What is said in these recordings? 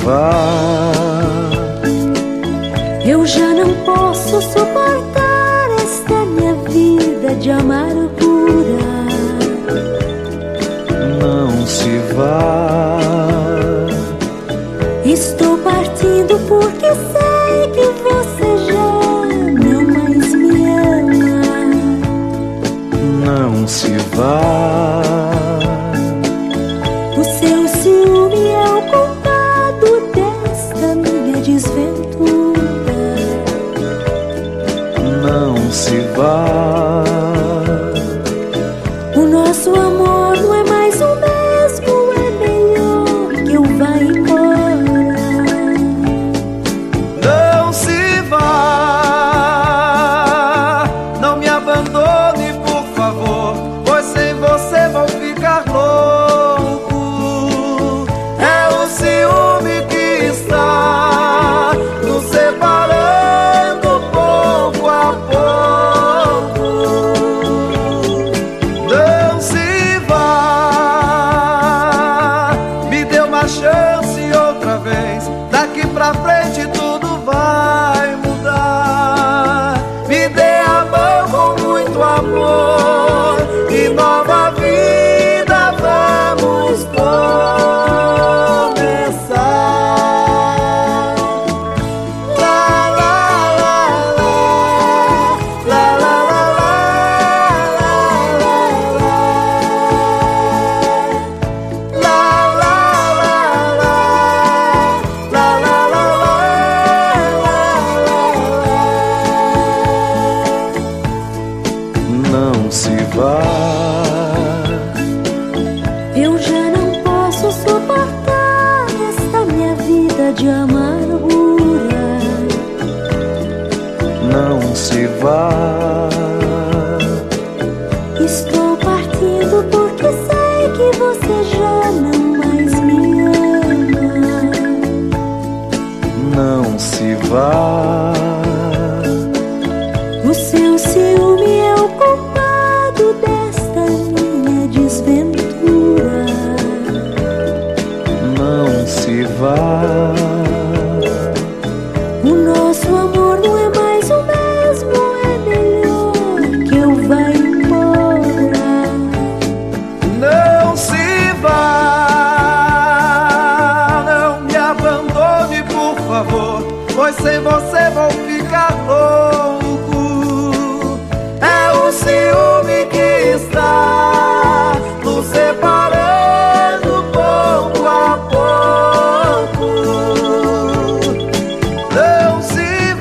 vá. Eu já não posso suportar esta minha vida de amargura. Não se vá. Estou partindo porque sei que você já não mais me ama. Não se vá. O seu ciúme é o culpado desta minha desventura. Não se vá. O nosso amor não é mais o mesmo, é melhor que eu vá embora. Não se vá. Não me abandone, por favor, pois sem você vou ficar louco. É o ciúme que está nos separando pouco a pouco. Não se vá. Me dê uma chance outra vez. Daqui pra frente tudo vai mudar. Me dê a mão com muito amor e nova vida vamos começar. La la la la, la la la la, la la la la, la la la la. Não se vá. Eu já não posso suportar esta minha vida de amargura. Não se vá. Estou partindo porque sei que você já não mais me ama. Não se vá. O seu ciúme é o culpado desta minha desventura. Não se vá. O nosso amor não é mais o mesmo, é melhor que eu vá embora. Não se vá. Não me abandone, por favor, pois sem você vou ficar louco. É o ciúme que está nos separando pouco a pouco. Não se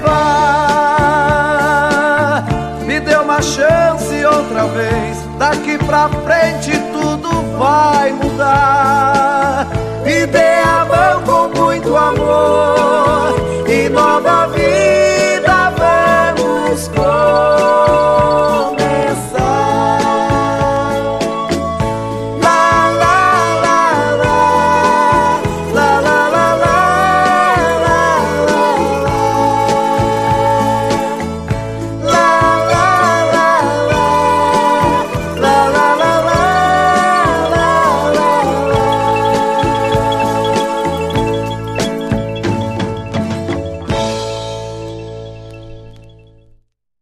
vá. Me dê uma chance outra vez. Daqui pra frente tudo vai mudar. Me dê a mão com muito amor e nova vida